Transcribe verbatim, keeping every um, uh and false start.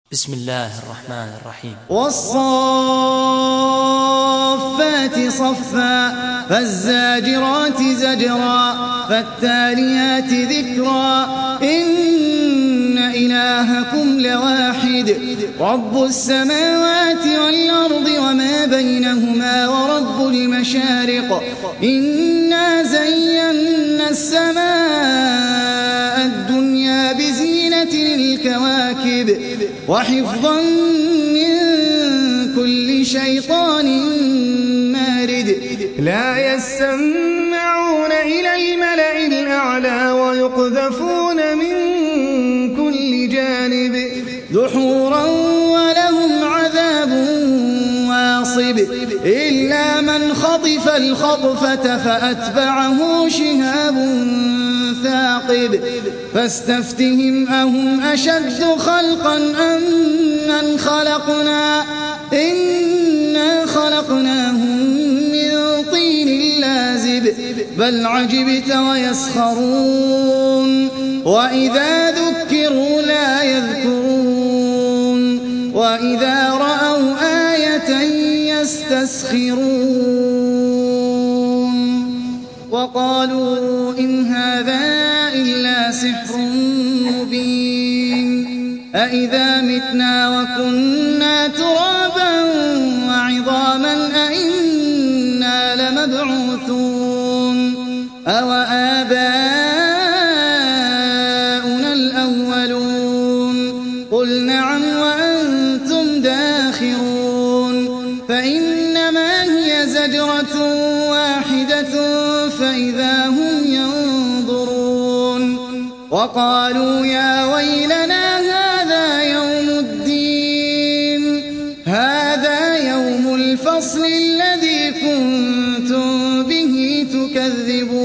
بسم الله الرحمن الرحيم. والصافات صفا فالزاجرات زجرا فالتاليات ذكرا إن إلهكم لواحد رب السماوات والأرض وما بينهما ورب المشارق إنا زينا السماء الدنيا بزينة الكواكب وحفظا من كل شيطان مارد لا يسمعون إلى الملأ الأعلى ويقذفون من كل جانب دحورا ولهم عذاب واصب إلا من خطف الخطفة فأتبعه شهاب ثاقب فاستفتهم أهم أشد خلقا أم من خلقنا إنا خلقناهم من طين لازب بل عجبت ويسخرون وإذا ذكروا لا يذكرون وإذا رأوا آية يستسخرون وقالوا إن هذا إلا سحر مبين أإذا متنا وكنا ترابا وعظاما أإنا لمبعوثون أو آباؤنا الأولون قل نعم وأنتم داخرون فإنما هي زجرة واحدة فإذا هم ينظرون وقالوا يا ويلنا هذا يوم الدين هذا يوم الفصل الذي كنتم به تكذبون